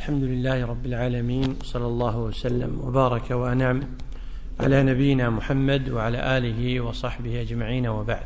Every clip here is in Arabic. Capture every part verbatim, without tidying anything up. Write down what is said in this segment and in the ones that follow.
الحمد لله رب العالمين، صلى الله وسلم وبارك وأنعم على نبينا محمد وعلى آله وصحبه أجمعين، وبعد.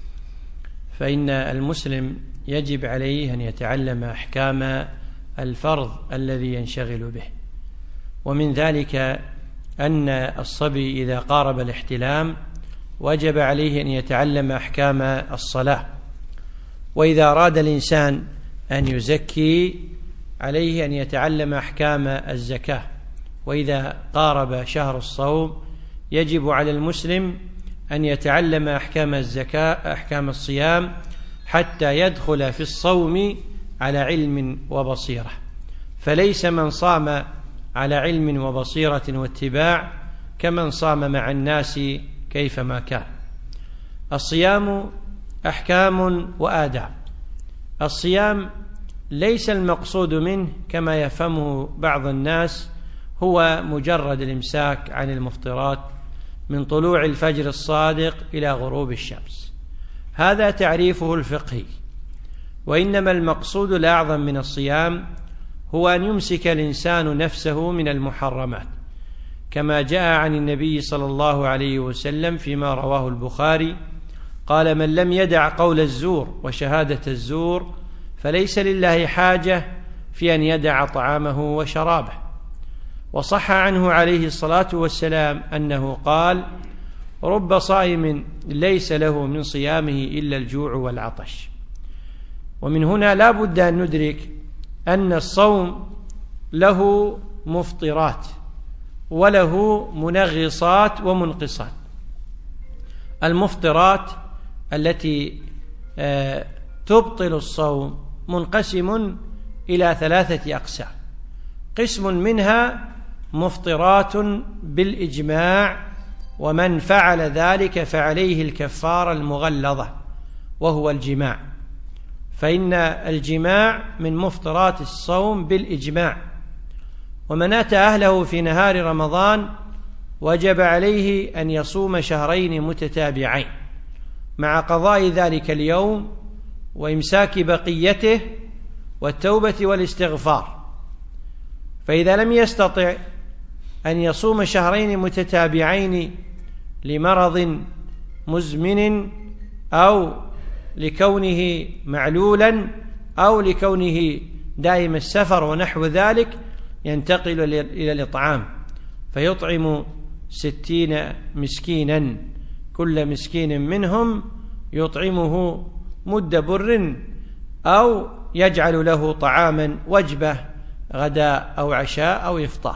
فإن المسلم يجب عليه أن يتعلم أحكام الفرض الذي ينشغل به، ومن ذلك أن الصبي إذا قارب الاحتلام وجب عليه أن يتعلم أحكام الصلاة، وإذا أراد الإنسان أن يزكي عليه أن يتعلم أحكام الزكاة، وإذا قارب شهر الصوم يجب على المسلم أن يتعلم أحكام الزكاة أحكام الصيام حتى يدخل في الصوم على علم وبصيرة، فليس من صام على علم وبصيرة واتباع كمن صام مع الناس كيفما كان. الصيام أحكام وآداب. الصيام ليس المقصود منه كما يفهمه بعض الناس هو مجرد الإمساك عن المفطرات من طلوع الفجر الصادق إلى غروب الشمس، هذا تعريفه الفقهي، وإنما المقصود الأعظم من الصيام هو أن يمسك الإنسان نفسه من المحرمات، كما جاء عن النبي صلى الله عليه وسلم فيما رواه البخاري قال: من لم يدع قول الزور وشهادة الزور فليس لله حاجة في أن يدع طعامه وشرابه. وصح عنه عليه الصلاة والسلام أنه قال: رب صائم ليس له من صيامه إلا الجوع والعطش. ومن هنا لا بد أن ندرك أن الصوم له مفطرات وله منغصات ومنقصات. المفطرات التي تبطل الصوم منقسم إلى ثلاثة أقسام: قسم منها مفطرات بالإجماع، ومن فعل ذلك فعليه الكفارة المغلظة وهو الجماع، فإن الجماع من مفطرات الصوم بالإجماع، ومن أتى أهله في نهار رمضان وجب عليه أن يصوم شهرين متتابعين مع قضاء ذلك اليوم وإمساك بقيته والتوبة والاستغفار. فإذا لم يستطع أن يصوم شهرين متتابعين لمرض مزمن أو لكونه معلولا أو لكونه دائم السفر ونحو ذلك، ينتقل إلى الإطعام فيطعم ستين مسكينا، كل مسكين منهم يطعمه مد بر أو يجعل له طعاما وجبة غداء أو عشاء أو إفطار.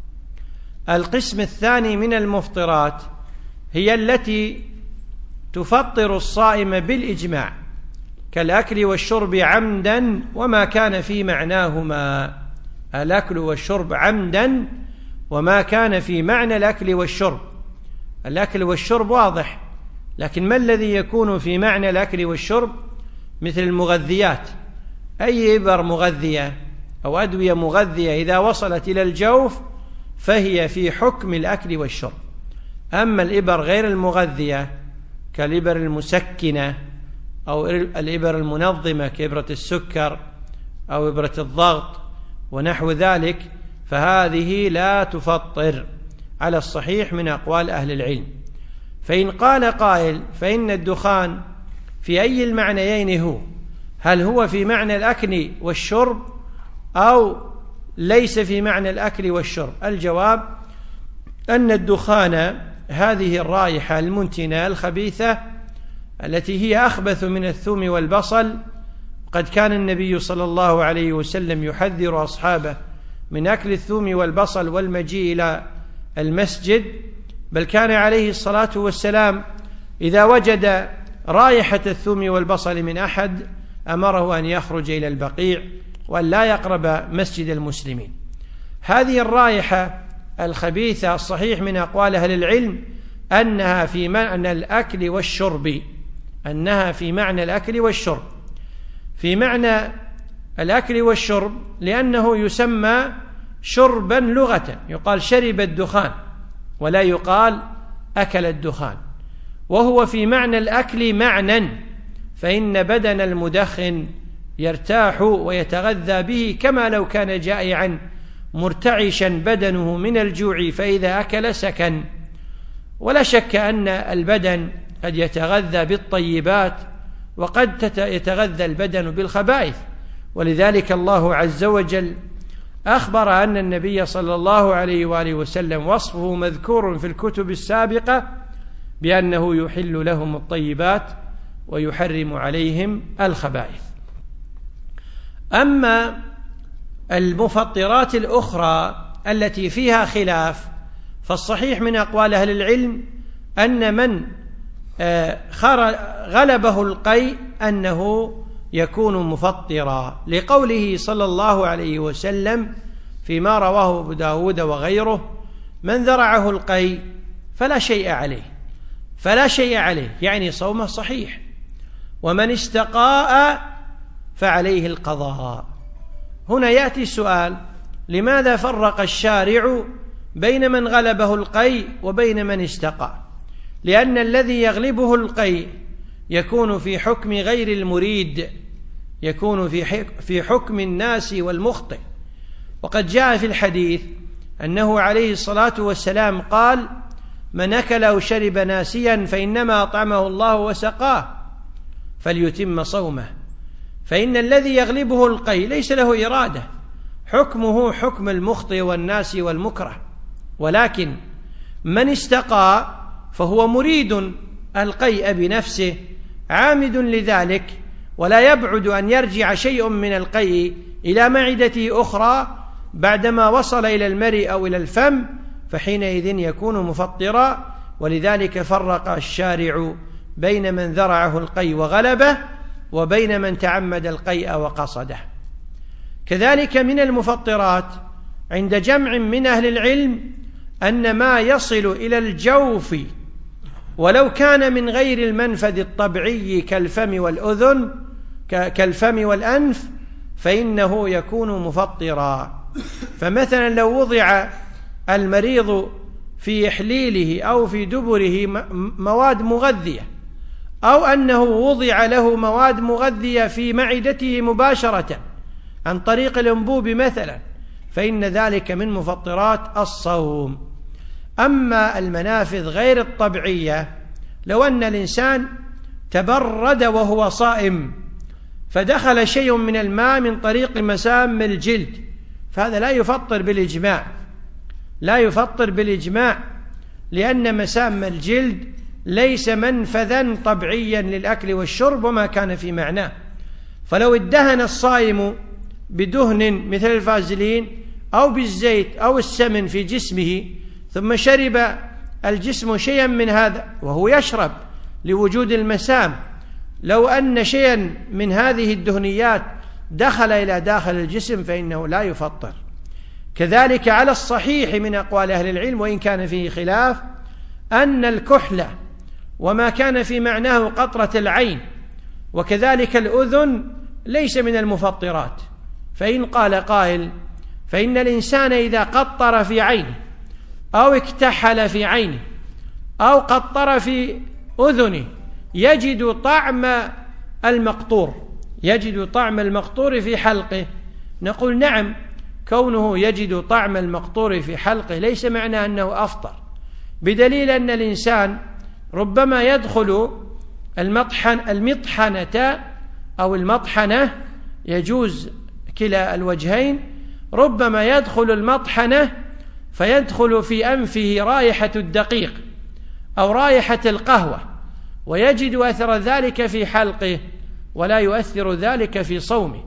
القسم الثاني من المفطرات هي التي تفطر الصائم بالإجماع، كالأكل والشرب عمدا وما كان في معناهما. الأكل والشرب عمدا وما كان في معنى الأكل والشرب. الأكل والشرب واضح، لكن ما الذي يكون في معنى الأكل والشرب؟ مثل المغذيات، أي إبر مغذية أو أدوية مغذية إذا وصلت إلى الجوف فهي في حكم الأكل والشرب. أما الإبر غير المغذية كالإبر المسكنة أو الإبر المنظمة كإبرة السكر أو إبرة الضغط ونحو ذلك، فهذه لا تفطر على الصحيح من أقوال أهل العلم. فإن قال قائل فإن الدخان في أي المعنيين هو؟ هل هو في معنى الأكل والشرب أو ليس في معنى الأكل والشرب؟ الجواب أن الدخان هذه الرائحة المنتنة الخبيثة التي هي أخبث من الثوم والبصل، قد كان النبي صلى الله عليه وسلم يحذر أصحابه من أكل الثوم والبصل والمجيء إلى المسجد، بل كان عليه الصلاة والسلام إذا وجد رائحة الثوم والبصل من أحد أمره أن يخرج إلى البقيع وأن لا يقرب مسجد المسلمين. هذه الرائحة الخبيثة الصحيح من أقوال أهل العلم أنها في معنى الأكل والشرب، أنها في معنى الأكل والشرب في معنى الأكل والشرب لأنه يسمى شربا لغة، يقال شرب الدخان ولا يقال أكل الدخان، وهو في معنى الأكل معنى، فإن بدن المدخن يرتاح ويتغذى به كما لو كان جائعا مرتعشا بدنه من الجوع فإذا أكل سكن. ولا شك أن البدن قد يتغذى بالطيبات وقد يتغذى البدن بالخبائث، ولذلك الله عز وجل أخبر أن النبي صلى الله عليه وآله وسلم وصفه مذكور في الكتب السابقة بأنه يحل لهم الطيبات ويحرم عليهم الخبائث. أما المفطرات الأخرى التي فيها خلاف فالصحيح من أقوال أهل العلم أن من غلبه القيء أنه يكون مفطرا، لقوله صلى الله عليه وسلم فيما رواه أبو داود وغيره: من ذرعه القيء فلا شيء عليه، فلا شيء عليه يعني صومه صحيح، ومن استقاء فعليه القضاء. هنا يأتي السؤال: لماذا فرق الشارع بين من غلبه القيء وبين من استقاء؟ لأن الذي يغلبه القيء يكون في حكم غير المريد، يكون في حكم الناس والمخطئ. وقد جاء في الحديث أنه عليه الصلاة والسلام قال: من أكل أو شرب ناسيا فإنما أطعمه الله وسقاه فليتم صومه. فإن الذي يغلبه القيء ليس له إرادة، حكمه حكم المخطئ والناس والمكره، ولكن من استقى فهو مريد القيء بنفسه عامد لذلك، ولا يبعد أن يرجع شيء من القيء إلى معدته أخرى بعدما وصل إلى المرء أو إلى الفم، فحينئذ يكون مفطرا. ولذلك فرق الشارع بين من ذرعه القيء وغلبه وبين من تعمد القيء وقصده. كذلك من المفطرات عند جمع من أهل العلم أن ما يصل إلى الجوف ولو كان من غير المنفذ الطبيعي كالفم والأذن كالفم والأنف فإنه يكون مفطرا. فمثلا لو وضع المريض في إحليله أو في دبره مواد مغذية، أو أنه وضع له مواد مغذية في معدته مباشرة عن طريق الأنبوب مثلا، فإن ذلك من مفطرات الصوم. أما المنافذ غير الطبيعية، لو أن الإنسان تبرد وهو صائم فدخل شيء من الماء من طريق مسام الجلد، فهذا لا يفطر بالإجماع، لا يفطر بالإجماع، لأن مسام الجلد ليس منفذا طبيعيا للأكل والشرب وما كان في معناه. فلو ادهن الصائم بدهن مثل الفازلين أو بالزيت أو السمن في جسمه ثم شرب الجسم شيئا من هذا وهو يشرب لوجود المسام، لو أن شيئا من هذه الدهنيات دخل إلى داخل الجسم فإنه لا يفطر. كذلك على الصحيح من أقوال أهل العلم وإن كان فيه خلاف أن الكحل وما كان في معناه قطرة العين وكذلك الأذن ليس من المفطرات. فإن قال قائل فإن الإنسان إذا قطر في عينه أو اكتحل في عينه أو قطر في أذنه يجد طعم المقطور، يجد طعم المقطور في حلقه، نقول نعم، كونه يجد طعم المقطور في حلقه ليس معنى أنه أفطر، بدليل أن الإنسان ربما يدخل المطحن المطحنة أو المطحنة، يجوز كلا الوجهين، ربما يدخل المطحنة فيدخل في أنفه رائحة الدقيق أو رائحة القهوة ويجد أثر ذلك في حلقه ولا يؤثر ذلك في صومه.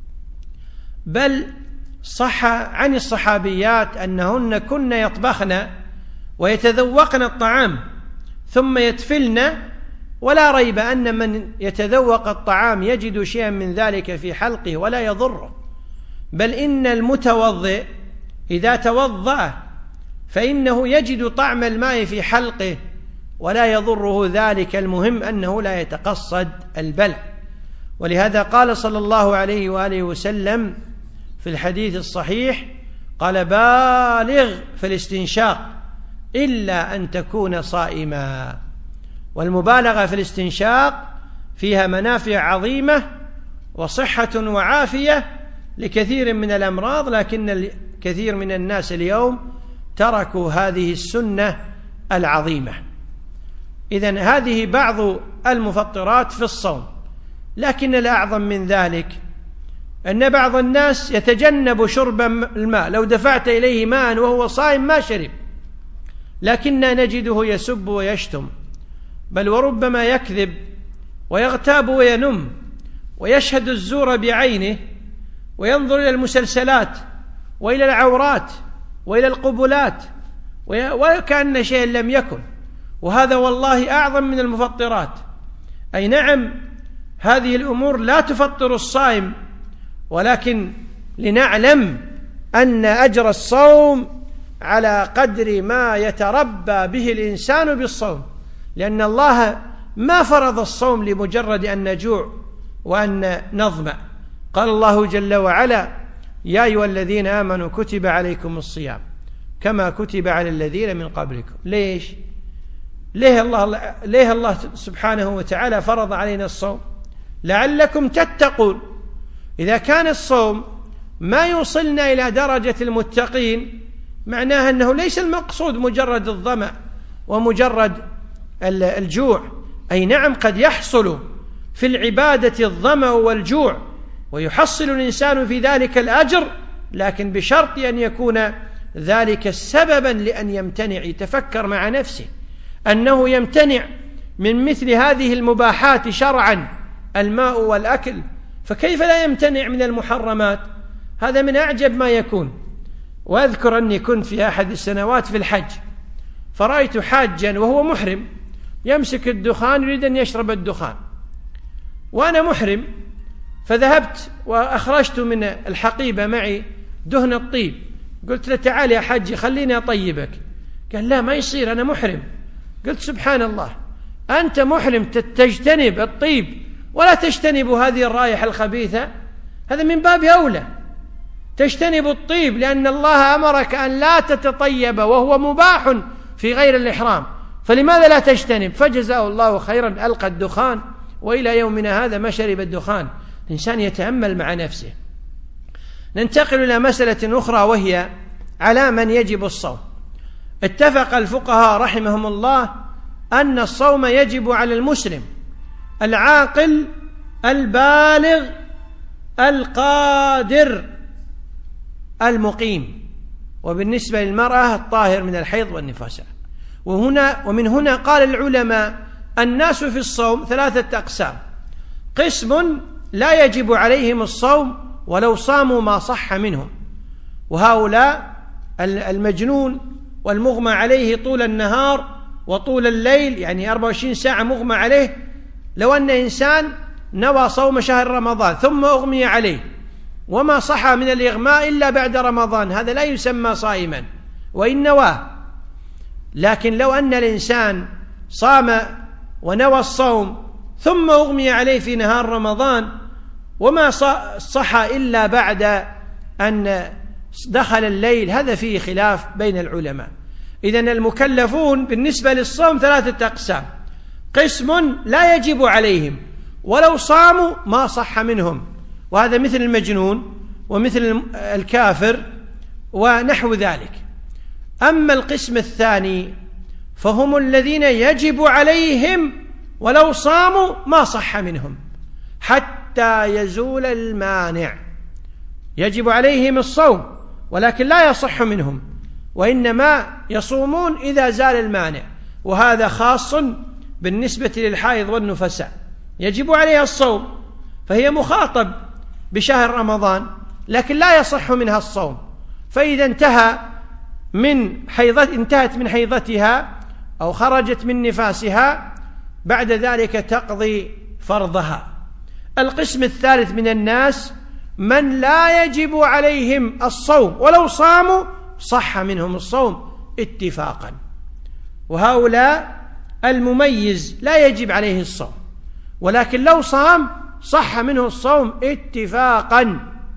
بل صح عن الصحابيات أنهن كن يطبخن ويتذوقن الطعام ثم يتفلن، ولا ريب أن من يتذوق الطعام يجد شيئا من ذلك في حلقه ولا يضره. بل إن المتوضئ إذا توضأ فإنه يجد طعم الماء في حلقه ولا يضره ذلك، المهم أنه لا يتقصد البلع. ولهذا قال صلى الله عليه وآله وسلم في الحديث الصحيح، قال: بالغ في الاستنشاق إلا أن تكون صائما. والمبالغة في الاستنشاق فيها منافع عظيمة وصحة وعافية لكثير من الأمراض، لكن كثير من الناس اليوم تركوا هذه السنة العظيمة. إذن هذه بعض المفطرات في الصوم، لكن الأعظم من ذلك أن بعض الناس يتجنب شرب الماء، لو دفعت إليه ماء وهو صائم ما شرب، لكننا نجده يسب ويشتم، بل وربما يكذب ويغتاب وينم ويشهد الزور بعينه وينظر إلى المسلسلات وإلى العورات وإلى القبلات وكأن شيء لم يكن، وهذا والله أعظم من المفطرات. أي نعم هذه الأمور لا تفطر الصائم، ولكن لنعلم أن أجر الصوم على قدر ما يتربى به الإنسان بالصوم، لأن الله ما فرض الصوم لمجرد أن نجوع وأن نظمأ. قال الله جل وعلا: يا أيها الذين آمنوا كتب عليكم الصيام كما كتب على الذين من قبلكم. ليش؟ ليه الله, ليه الله سبحانه وتعالى فرض علينا الصوم؟ لعلكم تتقون. إذا كان الصوم ما يوصلنا إلى درجة المتقين، معناها أنه ليس المقصود مجرد الظمأ ومجرد الجوع. أي نعم قد يحصل في العبادة الظمأ والجوع ويحصل الإنسان في ذلك الأجر، لكن بشرط أن يكون ذلك سببا لأن يمتنع. يتفكر مع نفسه أنه يمتنع من مثل هذه المباحات شرعا، الماء والأكل، فكيف لا يمتنع من المحرمات؟ هذا من أعجب ما يكون. وأذكر أني كنت في أحد السنوات في الحج، فرأيت حاجا وهو محرم يمسك الدخان يريد أن يشرب الدخان، وأنا محرم، فذهبت وأخرجت من الحقيبة معي دهن الطيب، قلت له: تعال يا حجي خليني أطيبك. قال: لا ما يصير أنا محرم. قلت: سبحان الله، أنت محرم تجتنب الطيب ولا تجتنب هذه الرائحة الخبيثة؟ هذا من باب أولى تجتنب الطيب، لأن الله أمرك أن لا تتطيب وهو مباح في غير الإحرام، فلماذا لا تجتنب؟ فجزاه الله خيرا، ألقى الدخان، وإلى يومنا هذا ما شرب الدخان. الإنسان يتأمل مع نفسه. ننتقل إلى مسألة أخرى، وهي على من يجب الصوم. اتفق الفقهاء رحمهم الله أن الصوم يجب على المسلم العاقل البالغ القادر المقيم، وبالنسبة للمرأة الطاهر من الحيض والنفاس. وهنا ومن هنا قال العلماء: الناس في الصوم ثلاثة أقسام: قسم لا يجب عليهم الصوم ولو صاموا ما صح منهم، وهؤلاء المجنون والمغمى عليه طول النهار وطول الليل، يعني أربعة وعشرين ساعة مغمى عليه. لو أن إنسان نوى صوم شهر رمضان ثم أغمي عليه وما صح من الإغماء إلا بعد رمضان، هذا لا يسمى صائما وإن نواه. لكن لو أن الإنسان صام ونوى الصوم ثم أغمي عليه في نهار رمضان وما صح إلا بعد أن دخل الليل، هذا فيه خلاف بين العلماء. إذن المكلفون بالنسبة للصوم ثلاثة أقسام: قسم لا يجب عليهم ولو صاموا ما صح منهم، وهذا مثل المجنون ومثل الكافر ونحو ذلك. أما القسم الثاني فهم الذين يجب عليهم ولو صاموا ما صح منهم حتى يزول المانع. يجب عليهم الصوم ولكن لا يصح منهم، وإنما يصومون إذا زال المانع، وهذا خاص بالنسبة للحائض والنفساء. يجب عليها الصوم فهي مخاطب بشهر رمضان، لكن لا يصح منها الصوم، فإذا انتهى من حيضة انتهت من حيضتها أو خرجت من نفاسها بعد ذلك تقضي فرضها. القسم الثالث من الناس من لا يجب عليهم الصوم ولو صاموا صح منهم الصوم اتفاقا، وهؤلاء المميز لا يجب عليه الصوم، ولكن لو صام صح منه الصوم اتفاقا.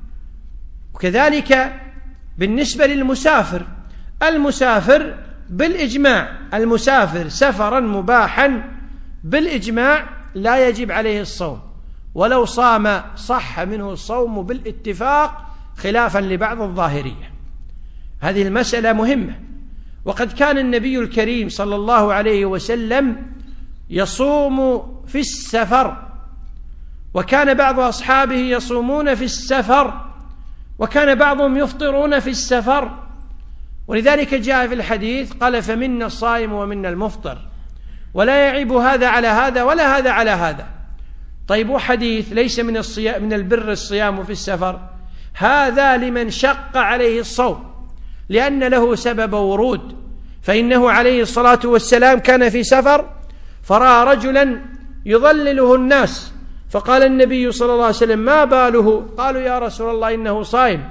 وكذلك بالنسبة للمسافر، المسافر بالإجماع، المسافر سفرا مباحا بالإجماع لا يجب عليه الصوم، ولو صام صح منه الصوم بالاتفاق، خلافا لبعض الظاهرية. هذه المسألة مهمة. وقد كان النبي الكريم صلى الله عليه وسلم يصوم في السفر، وكان بعض أصحابه يصومون في السفر، وكان بعضهم يفطرون في السفر، ولذلك جاء في الحديث قال فمنا الصائم ومنا المفطر، ولا يعيب هذا على هذا ولا هذا على هذا. طيب وحديث ليس من الصيام من البر الصيام في السفر، هذا لمن شق عليه الصوم لأن له سبب ورود، فإنه عليه الصلاة والسلام كان في سفر فرأى رجلا يظلله الناس، فقال النبي صلى الله عليه وسلم ما باله؟ قالوا يا رسول الله إنه صائم.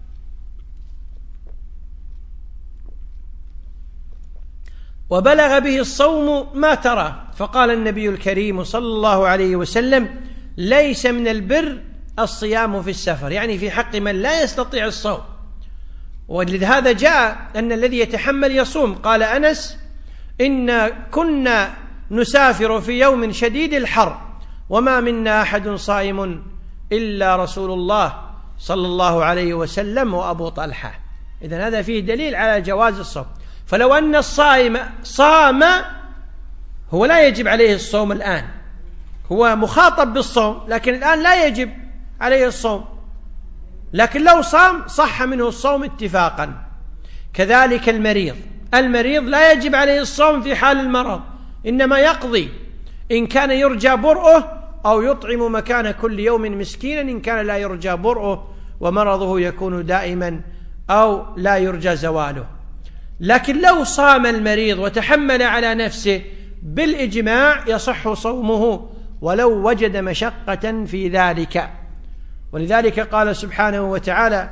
وبلغ به الصوم ما ترى، فقال النبي الكريم صلى الله عليه وسلم ليس من البر الصيام في السفر، يعني في حق من لا يستطيع الصوم. ولهذا جاء أن الذي يتحمل يصوم. قال أنس إن كنا نسافر في يوم شديد الحر وما منا أحد صائم إلا رسول الله صلى الله عليه وسلم وأبو طلحة. إذن هذا فيه دليل على جواز الصوم. فلو أن الصائم صام هو لا يجب عليه الصوم الآن، هو مخاطب بالصوم لكن الآن لا يجب عليه الصوم، لكن لو صام صح منه الصوم اتفاقا. كذلك المريض، المريض لا يجب عليه الصوم في حال المرض، إنما يقضي إن كان يرجى برؤه أو يطعم مكان كل يوم مسكينا إن كان لا يرجى برؤه ومرضه يكون دائما أو لا يرجى زواله. لكن لو صام المريض وتحمل على نفسه بالإجماع يصح صومه ولو وجد مشقة في ذلك. ولذلك قال سبحانه وتعالى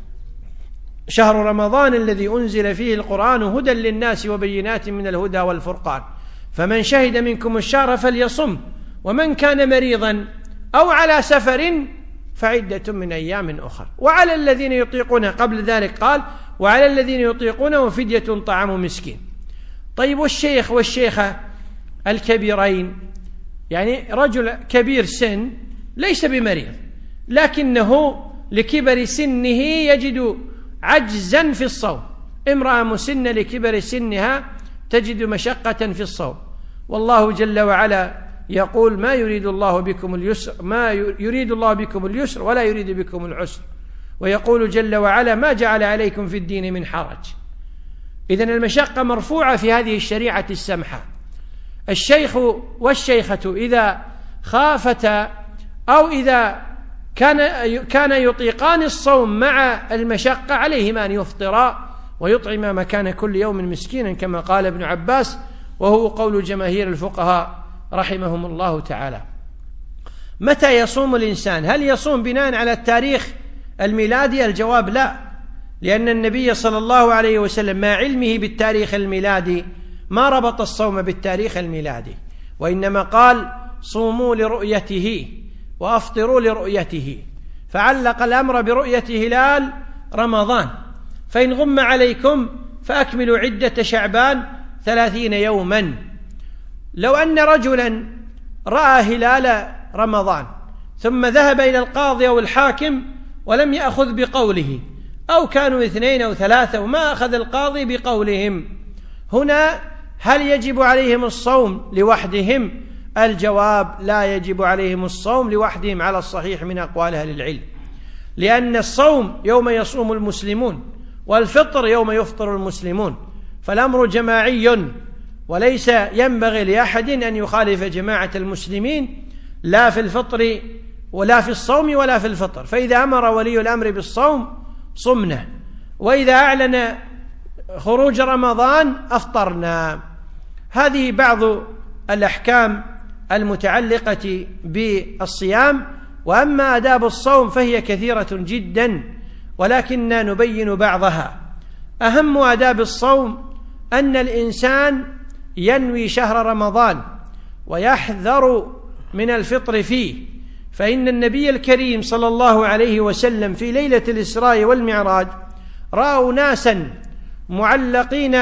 شهر رمضان الذي أنزل فيه القرآن هدى للناس وبينات من الهدى والفرقان فمن شهد منكم الشهر فليصم ومن كان مريضا أو على سفر فعدة من أيام أخر. وعلى الذين يطيقونه، قبل ذلك قال وعلى الذين يطيقونه فدية طعام مسكين. طيب والشيخ والشيخة الكبيرين، يعني رجل كبير سن ليس بمريض لكنه لكبر سنه يجد عجزا في الصوم، امرأة مسنة لكبر سنها تجد مشقة في الصوم، والله جل وعلا يقول ما يريد الله بكم اليسر ما يريد الله بكم اليسر ولا يريد بكم العسر، ويقول جل وعلا ما جعل عليكم في الدين من حرج. إذن المشقة مرفوعة في هذه الشريعة السمحة. الشيخ والشيخة إذا خافتا أو إذا كان كان يطيقان الصوم مع المشقة عليهما أن يفطرا ويطعما مكان كل يوم مسكينا كما قال ابن عباس، وهو قول جماهير الفقهاء رحمهم الله تعالى. متى يصوم الإنسان؟ هل يصوم بناء على التاريخ الميلادي؟ الجواب لا، لأن النبي صلى الله عليه وسلم مع علمه بالتاريخ الميلادي ما ربط الصوم بالتاريخ الميلادي، وإنما قال صوموا لرؤيته وأفطروا لرؤيته، فعلق الأمر برؤية هلال رمضان، فإن غم عليكم فأكملوا عدة شعبان ثلاثين يوما. لو أن رجلا رأى هلال رمضان ثم ذهب إلى القاضي أو الحاكم ولم يأخذ بقوله، أو كانوا اثنين أو ثلاثة وما أخذ القاضي بقولهم، هنا هل يجب عليهم الصوم لوحدهم؟ الجواب لا يجب عليهم الصوم لوحدهم على الصحيح من أقوال أهل العلم، لأن الصوم يوم يصوم المسلمون والفطر يوم يفطر المسلمون، فالأمر جماعي وليس ينبغي لأحد أن يخالف جماعة المسلمين لا في الفطر ولا في الصوم ولا في الفطر. فإذا أمر ولي الأمر بالصوم صمنا، وإذا أعلن خروج رمضان أفطرنا. هذه بعض الأحكام المتعلقة بالصيام. وأما آداب الصوم فهي كثيرة جدا ولكننا نبين بعضها. أهم آداب الصوم أن الإنسان ينوي شهر رمضان ويحذر من الفطر فيه، فإن النبي الكريم صلى الله عليه وسلم في ليلة الإسراء والمعراج رأوا ناسا معلقين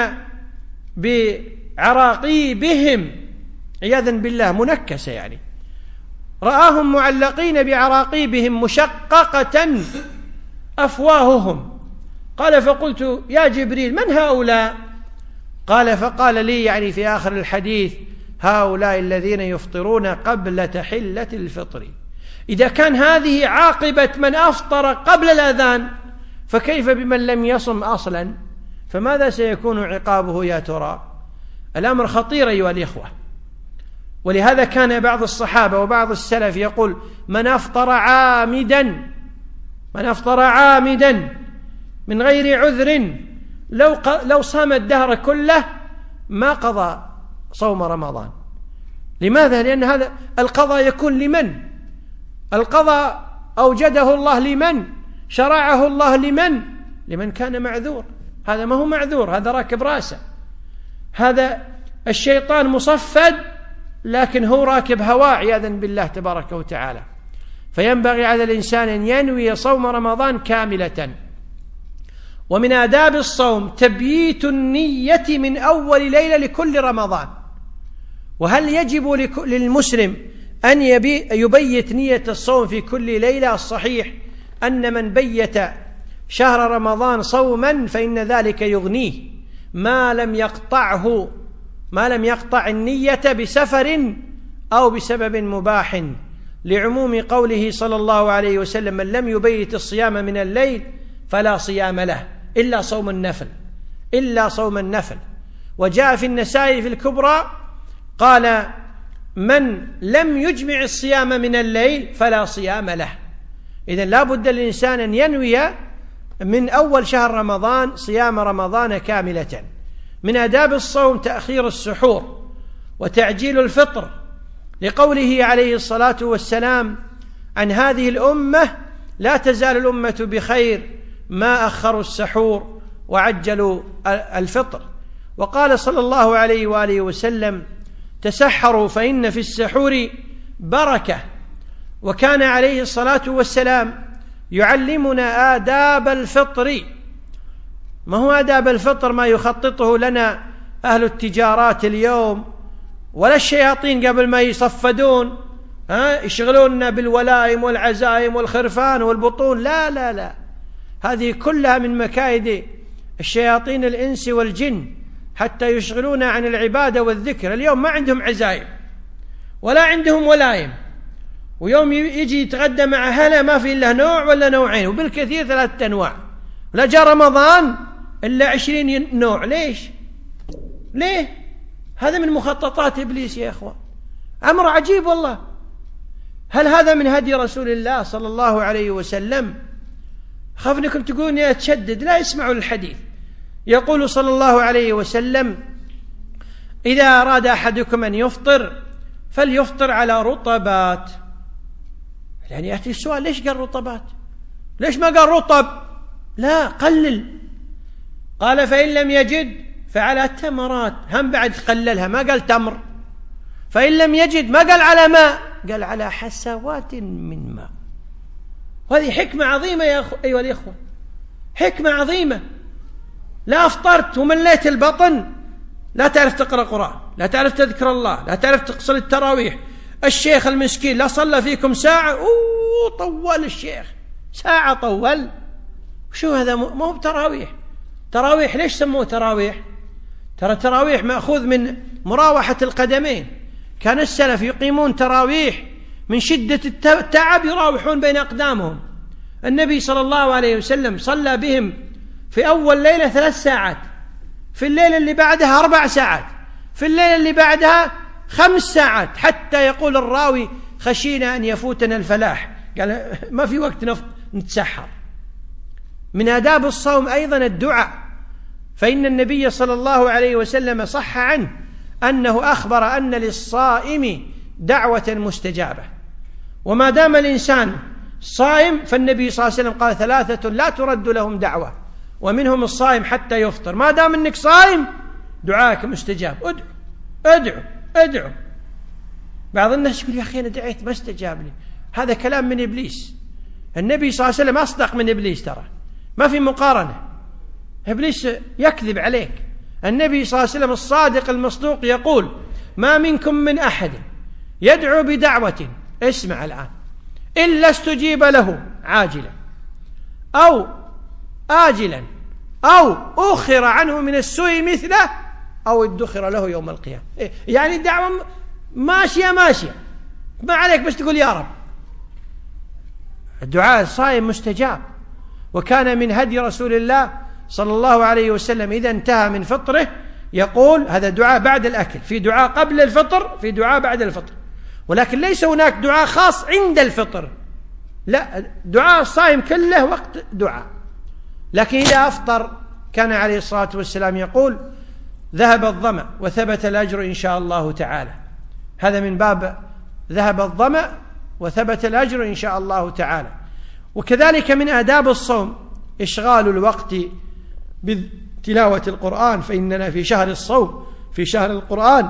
بعراقيبهم عياذا بالله منكسة، يعني رآهم معلقين بعراقيبهم مشققة أفواههم، قال فقلت يا جبريل من هؤلاء؟ قال فقال لي يعني في آخر الحديث هؤلاء الذين يفطرون قبل تحلة الفطر. إذا كان هذه عاقبة من أفطر قبل الأذان فكيف بمن لم يصم أصلا؟ فماذا سيكون عقابه يا ترى؟ الأمر خطير أيها الإخوة. ولهذا كان بعض الصحابة وبعض السلف يقول من أفطر عامدا من أفطر عامدا من غير عذر لو لو صام الدهر كله ما قضى صوم رمضان. لماذا؟ لأن هذا القضاء يكون لمن؟ القضاء أوجده الله لمن؟ شرعه الله لمن؟ لمن كان معذور. هذا ما هو معذور، هذا راكب راسه، هذا الشيطان مصفد لكن هو راكب هواء عياذا بالله تبارك وتعالى. فينبغي على الإنسان أن ينوي صوم رمضان كاملة. ومن آداب الصوم تبييت النية من أول ليلة لكل رمضان. وهل يجب للمسلم أن يبيت نية الصوم في كل ليلة؟ الصحيح أن من بيت شهر رمضان صوما فإن ذلك يغنيه ما لم يقطعه ما لم يقطع النية بسفر أو بسبب مباح، لعموم قوله صلى الله عليه وسلم من لم يبيت الصيام من الليل فلا صيام له إلا صوم النفل إلا صوم النفل. وجاء في النسائي في الكبرى قال من لم يجمع الصيام من الليل فلا صيام له. إذن لا بد للإنسان أن ينوي من أول شهر رمضان صيام رمضان كاملة. من آداب الصوم تأخير السحور وتعجيل الفطر، لقوله عليه الصلاة والسلام عن هذه الأمة لا تزال الأمة بخير ما أخروا السحور وعجلوا الفطر. وقال صلى الله عليه وآله وسلم تسحروا فإن في السحور بركة. وكان عليه الصلاة والسلام يعلمنا آداب الفطر. ما هو آداب الفطر ما يخططه لنا أهل التجارات اليوم ولا الشياطين قبل ما يصفدون ها يشغلوننا بالولائم والعزائم والخرفان والبطون. لا لا لا، هذه كلها من مكايد الشياطين الإنس والجن حتى يشغلونا عن العبادة والذكر. اليوم ما عندهم عزائم ولا عندهم ولائم، ويوم يجي يتغدى مع أهله ما في إلا نوع ولا نوعين وبالكثير ثلاثة أنواع. لا جاء رمضان إلا عشرين نوع. ليش؟ ليه؟ هذا من مخططات إبليس يا أخوان. أمر عجيب والله. هل هذا من هدي رسول الله صلى الله عليه وسلم؟ خاف أنكم تقولون يا تشدد. لا، اسمعوا الحديث. يقول صلى الله عليه وسلم إذا أراد أحدكم أن يفطر فليفطر على رطبات. يعني يأتي السؤال ليش قال رطبات؟ ليش ما قال رطب؟ لا، قلل. قال فإن لم يجد فعلى تمرات. هم بعد قللها، ما قال تمر. فإن لم يجد ما قال على ماء، قال على حسوات من ماء. وهذه حكمة عظيمة يا أخو أيها الإخوة، حكمة عظيمة. لا أفطرت ومليت البطن لا تعرف تقرأ قرآن، لا تعرف تذكر الله، لا تعرف تقصر التراويح. الشيخ المسكين لا صلى فيكم ساعة، أوه طول الشيخ ساعة طول. شو هذا؟ ما هو بتراويح. تراويح ليش سموه تراويح؟ ترى تراويح مأخوذ من مراوحة القدمين. كان السلف يقيمون تراويح من شدة التعب يراوحون بين أقدامهم. النبي صلى الله عليه وسلم صلى بهم في أول ليلة ثلاث ساعات، في الليلة اللي بعدها أربع ساعات، في الليلة اللي بعدها خمس ساعات، حتى يقول الراوي خشينا أن يفوتنا الفلاح. قال ما في وقت نتسحر. من آداب الصوم أيضا الدعاء، فإن النبي صلى الله عليه وسلم صح عنه أنه أخبر أن للصائم دعوة مستجابة. وما دام الإنسان صائم فالنبي صلى الله عليه وسلم قال ثلاثة لا ترد لهم دعوة ومنهم الصائم حتى يفطر. ما دام أنك صائم دعاك مستجاب. ادعو ادعو ادعو. بعض الناس يقول يا أخي أنا دعيت ما استجاب لي. هذا كلام من إبليس. النبي صلى الله عليه وسلم أصدق من إبليس، ترى ما في مقارنة. إبليس يكذب عليك. النبي صلى الله عليه وسلم الصادق المصدوق يقول ما منكم من أحد يدعو بدعوة، اسمع الآن، إلا استجيب له عاجلا أو آجلا أو أخر عنه من السوء مثله أو ادخر له يوم القيامة. يعني الدعوة ماشية ماشية، ما عليك بس تقول يا رب. الدعاء الصائم مستجاب. وكان من هدي رسول الله صلى الله عليه وسلم إذا انتهى من فطره يقول، هذا دعاء بعد الأكل، في دعاء قبل الفطر، في دعاء بعد الفطر، ولكن ليس هناك دعاء خاص عند الفطر، لا، دعاء الصائم كله وقت دعاء. لكن إذا أفطر كان عليه الصلاة والسلام يقول ذهب الظمأ وثبت الأجر إن شاء الله تعالى. هذا من باب ذهب الظمأ وثبت الأجر إن شاء الله تعالى. وكذلك من آداب الصوم إشغال الوقت بتلاوة القرآن، فإننا في شهر الصوم، في شهر القرآن.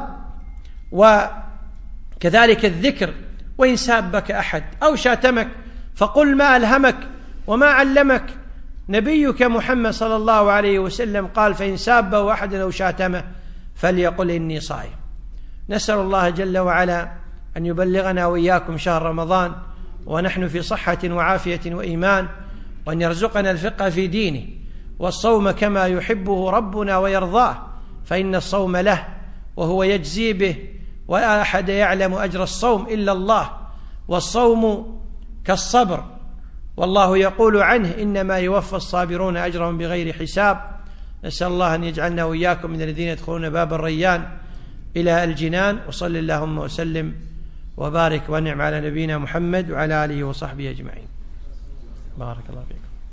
وكذلك الذكر، وإن سابك أحد أو شاتمك فقل ما ألهمك وما علمك. نبيك محمد صلى الله عليه وسلم قال فإن سابه أحد أو شاتمه فليقل إني صائم. نسأل الله جل وعلا أن يبلغنا وإياكم شهر رمضان ونحن في صحة وعافية وإيمان، وأن يرزقنا الفقه في دينه والصوم كما يحبه ربنا ويرضاه، فإن الصوم له وهو يجزي به، ولا أحد يعلم أجر الصوم إلا الله، والصوم كالصبر، والله يقول عنه إنما يوفى الصابرون أجرهم بغير حساب. نسأل الله أن يجعلنا وإياكم من الذين يدخلون باب الريان إلى الجنان. وصل اللهم وسلم وبارك ونعم على نبينا محمد وعلى آله وصحبه أجمعين. بارك الله فيكم.